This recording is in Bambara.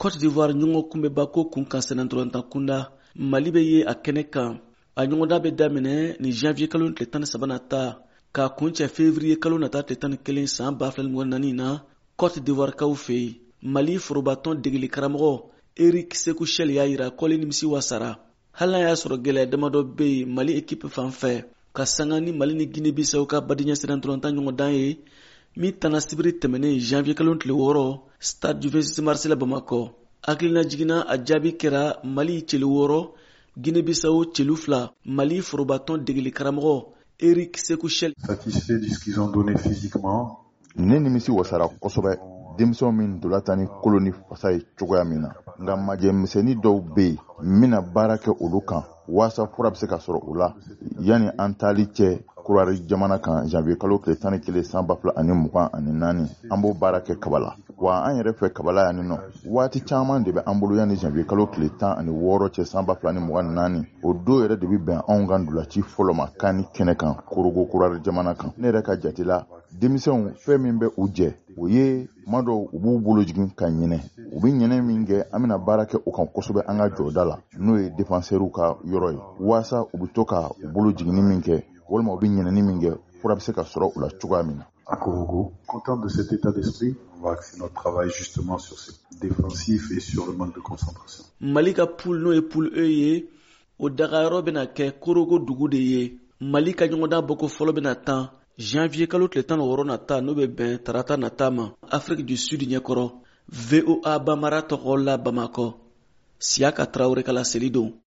Côte d'Ivoire ɲɔgɔn kunbɛba ko kun kan sɛnɛntɔlɔntan kunda Mali bɛ ye a kɛnɛ kan a ɲɔgɔnda bɛ daminɛ ni janvier kalo tile 13 nata k'a kuncɛ février kalo nata tile 11 san 2024 na Côte d'Ivoire kaw fɛ yen. Mali forobatɔn degeli karamɔgɔ Eric Sekou Chel y'a yira kɔli nimisi wasara hali n'a y'a sɔrɔ gɛlɛya damadɔ bɛ yen Mali équipe fan fɛ ka sanga ni Mali ni Guinée Bissau ka badijɛ sɛnɛntɔlɔntan ɲɔgɔndan ye min tana sibiri tɛmɛnen janvier kalo tile 6 stade du 26 mars la Bamakɔ. Hakilina jiginna a jaabi kɛra Mali celu 6 Guinée Bissau celu 2 Mali forobatɔn degeli karamɔgɔ Eric Sekou Chel. Satisfait de ce qu'ils ont donné physiquement. Ne nimisi wasara kosɛbɛ denmisɛnw min dola ni koloni fasa ye cogoya min na nka majɛmisɛnnin dɔw bɛ yen n bɛna baara kɛ olu kan waasa fura bɛ se ka sɔrɔ u la yanni an taali cɛ kurari jamana kan janvier kalo tile 11 san 2024 an b'o baara kɛ kaba la wa an yɛrɛ fɛ kabala yan nɔ waati caman de bɛ an bolo yanni janvier kalo tile 16 cɛ san 2024 o don yɛrɛ de bɛ bɛn anw ka ndolaci fɔlɔ ma kan ni kɛnɛ kan korogo kurari jamana kan ne yɛrɛ ka jate la denmisɛnw fɛn min bɛ u jɛ o ye ma dɔw u b'u bolo jigin ka ɲinɛ u bɛ ɲinɛ min kɛ an bɛna baara kɛ u kan kosɛbɛ an ka jɔda la n'o ye défenseurs ka yɔrɔ ye waasa u bɛ to ka u bolo jigin min kɛ walima u bɛ ɲinɛni min kɛ fura bɛ se ka sɔrɔ u la cogoya min na. À Korogo, content de cet état d'esprit, on va axer notre travail justement sur ce défensif et sur le manque de concentration. Mali ka poule n'o ye poule E ye o dagayɔrɔ bɛna kɛ Korogo dugu de ye. Mali ka ɲɔgɔndan bɔko fɔlɔ bɛna tan janvier kalo tile 16 nata n'o bɛ bɛn tarata nata ma Afrique du Sud ɲɛkɔrɔ. VOA Bamara tɔgɔ la Bamakɔ. Siaka Traoré ka laseli don.